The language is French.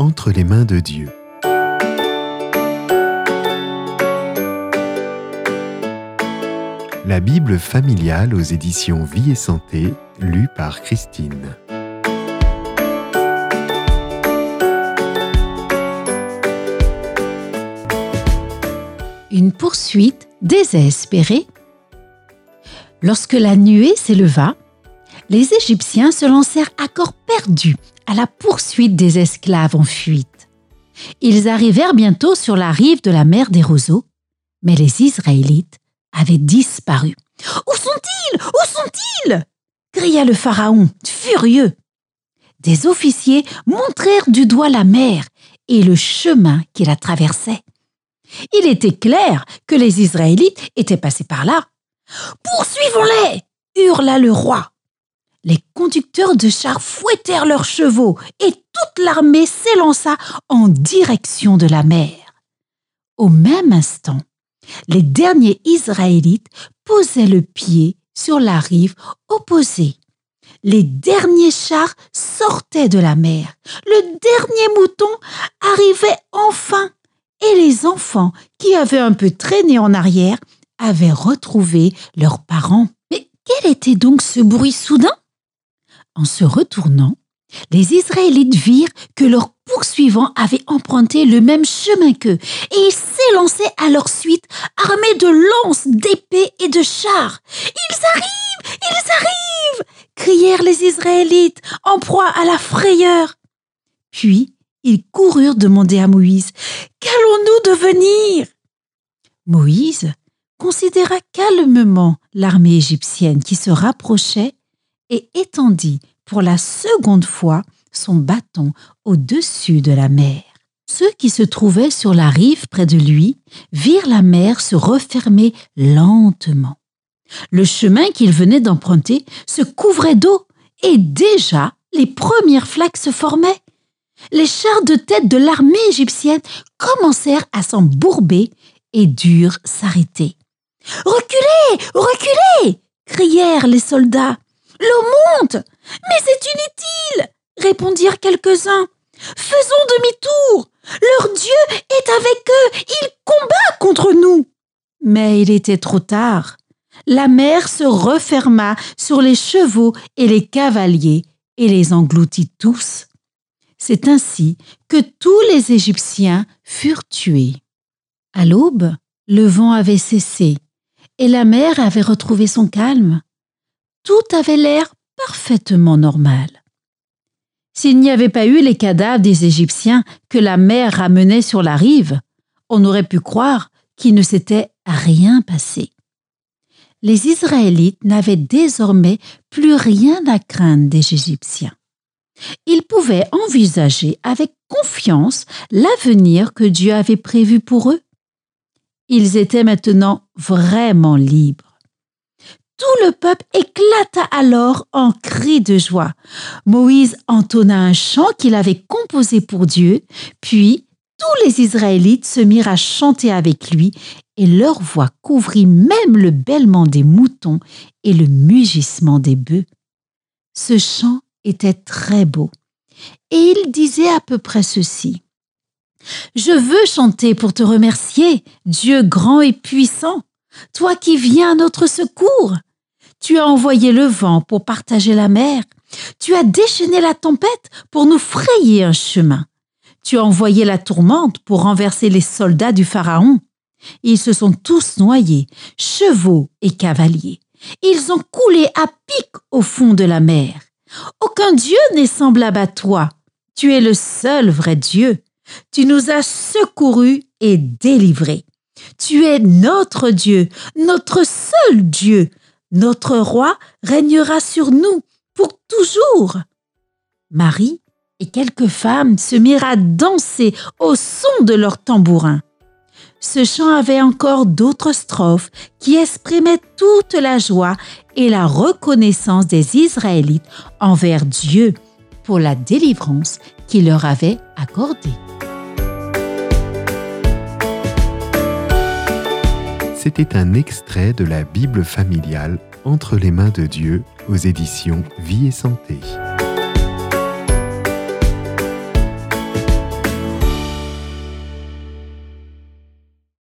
entre les mains de Dieu. La Bible familiale aux éditions Vie et Santé, lue par Christine. Une poursuite désespérée. Lorsque la nuée s'éleva, les Égyptiens se lancèrent à corps perdu à la poursuite des esclaves en fuite. Ils arrivèrent bientôt sur la rive de la mer des roseaux, mais les Israélites avaient disparu. « Où sont-ils ? Où sont-ils » cria le Pharaon, furieux. Des officiers montrèrent du doigt la mer et le chemin qui la traversait. Il était clair que les Israélites étaient passés par là. « Poursuivons-les » hurla le roi. Les conducteurs de chars fouettèrent leurs chevaux et toute l'armée s'élança en direction de la mer. Au même instant, les derniers Israélites posaient le pied sur la rive opposée. Les derniers chars sortaient de la mer. Le dernier mouton arrivait enfin et les enfants qui avaient un peu traîné en arrière avaient retrouvé leurs parents. Mais quel était donc ce bruit soudain ? En se retournant, les Israélites virent que leurs poursuivants avaient emprunté le même chemin qu'eux et ils s'élançaient à leur suite, armés de lances, d'épées et de chars. « Ils arrivent ! Ils arrivent !» crièrent les Israélites, en proie à la frayeur. Puis, ils coururent demander à Moïse « Qu'allons-nous devenir ?» Moïse considéra calmement l'armée égyptienne qui se rapprochait et étendit pour la seconde fois son bâton au-dessus de la mer. Ceux qui se trouvaient sur la rive près de lui virent la mer se refermer lentement. Le chemin qu'ils venaient d'emprunter se couvrait d'eau et déjà les premières flaques se formaient. Les chars de tête de l'armée égyptienne commencèrent à s'embourber et durent s'arrêter. « Reculez! Reculez !» crièrent les soldats. « L'eau monte! Mais c'est inutile !» répondirent quelques-uns. « Faisons demi-tour! Leur Dieu est avec eux! Il combat contre nous !» Mais il était trop tard. La mer se referma sur les chevaux et les cavaliers et les engloutit tous. C'est ainsi que tous les Égyptiens furent tués. À l'aube, le vent avait cessé et la mer avait retrouvé son calme. Tout avait l'air parfaitement normal. S'il n'y avait pas eu les cadavres des Égyptiens que la mer ramenait sur la rive, on aurait pu croire qu'il ne s'était rien passé. Les Israélites n'avaient désormais plus rien à craindre des Égyptiens. Ils pouvaient envisager avec confiance l'avenir que Dieu avait prévu pour eux. Ils étaient maintenant vraiment libres. Tout le peuple éclata alors en cris de joie. Moïse entonna un chant qu'il avait composé pour Dieu, puis tous les Israélites se mirent à chanter avec lui et leur voix couvrit même le bêlement des moutons et le mugissement des bœufs. Ce chant était très beau et il disait à peu près ceci. « Je veux chanter pour te remercier, Dieu grand et puissant, toi qui viens à notre secours. Tu as envoyé le vent pour partager la mer. Tu as déchaîné la tempête pour nous frayer un chemin. Tu as envoyé la tourmente pour renverser les soldats du Pharaon. Ils se sont tous noyés, chevaux et cavaliers. Ils ont coulé à pic au fond de la mer. Aucun Dieu n'est semblable à toi. Tu es le seul vrai Dieu. Tu nous as secourus et délivrés. Tu es notre Dieu, notre seul Dieu. Notre roi régnera sur nous pour toujours. » Marie et quelques femmes se mirent à danser au son de leurs tambourins. Ce chant avait encore d'autres strophes qui exprimaient toute la joie et la reconnaissance des Israélites envers Dieu pour la délivrance qu'il leur avait accordée. C'était un extrait de la Bible familiale Entre les mains de Dieu aux éditions Vie et Santé.